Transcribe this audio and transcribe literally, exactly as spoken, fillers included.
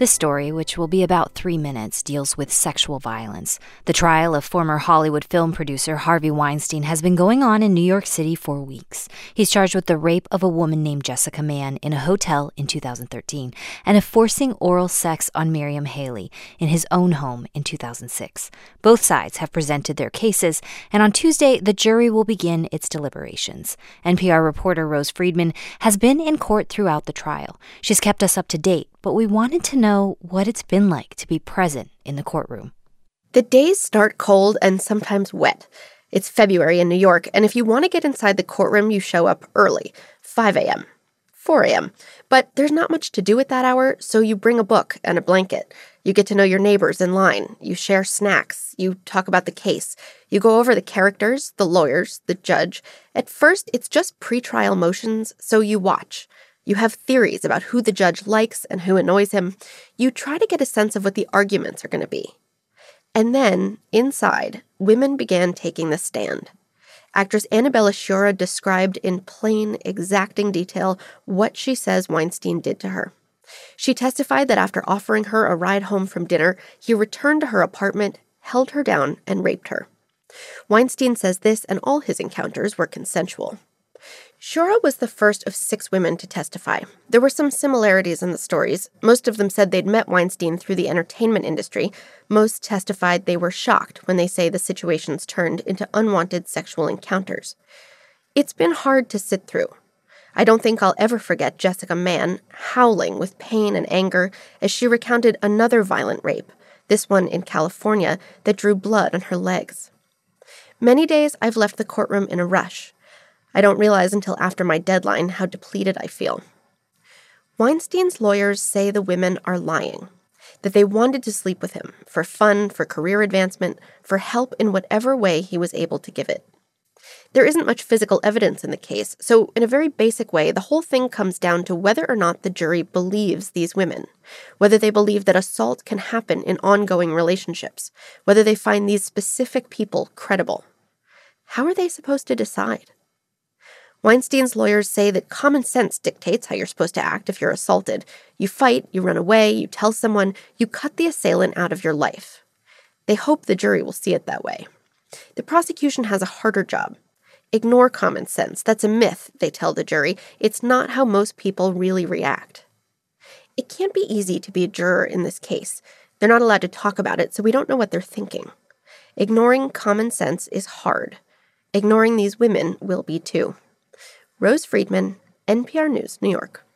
This story, which will be about three minutes, deals with sexual violence. The trial of former Hollywood film producer Harvey Weinstein has been going on in New York City for weeks. He's charged with the rape of a woman named Jessica Mann in a hotel in two thousand thirteen and of forcing oral sex on Miriam Haley in his own home in two thousand six. Both sides have presented their cases, and on Tuesday, the jury will begin its deliberations. N P R reporter Rose Friedman has been in court throughout the trial. She's kept us up to date, but we wanted to know what it's been like to be present in the courtroom. The days start cold and sometimes wet. It's February in New York, and if you want to get inside the courtroom, you show up early, five a.m., four a.m. But there's not much to do at that hour, so you bring a book and a blanket. You get to know your neighbors in line. You share snacks. You talk about the case. You go over the characters, the lawyers, the judge. At first, it's just pretrial motions, so you watch. You have theories about who the judge likes and who annoys him. You try to get a sense of what the arguments are going to be. And then, inside, women began taking the stand. Actress Annabella Sciorra described in plain, exacting detail what she says Weinstein did to her. She testified that after offering her a ride home from dinner, he returned to her apartment, held her down, and raped her. Weinstein says this and all his encounters were consensual. Sciorra was the first of six women to testify. There were some similarities in the stories. Most of them said they'd met Weinstein through the entertainment industry. Most testified they were shocked when they say the situations turned into unwanted sexual encounters. It's been hard to sit through. I don't think I'll ever forget Jessica Mann howling with pain and anger as she recounted another violent rape, this one in California, that drew blood on her legs. Many days I've left the courtroom in a rush. I don't realize until after my deadline how depleted I feel. Weinstein's lawyers say the women are lying, that they wanted to sleep with him for fun, for career advancement, for help in whatever way he was able to give it. There isn't much physical evidence in the case, so in a very basic way, the whole thing comes down to whether or not the jury believes these women, whether they believe that assault can happen in ongoing relationships, whether they find these specific people credible. How are they supposed to decide? Weinstein's lawyers say that common sense dictates how you're supposed to act if you're assaulted. You fight, you run away, you tell someone, you cut the assailant out of your life. They hope the jury will see it that way. The prosecution has a harder job. Ignore common sense. That's a myth, they tell the jury. It's not how most people really react. It can't be easy to be a juror in this case. They're not allowed to talk about it, so we don't know what they're thinking. Ignoring common sense is hard. Ignoring these women will be too. Rose Friedman, N P R News, New York.